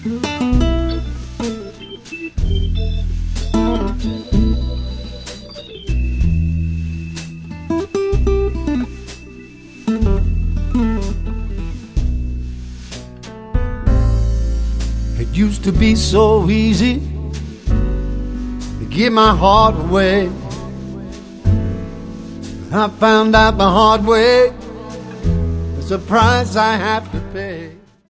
It used to be so easy to give my heart away. I found out the hard way, it's a price I have to pay.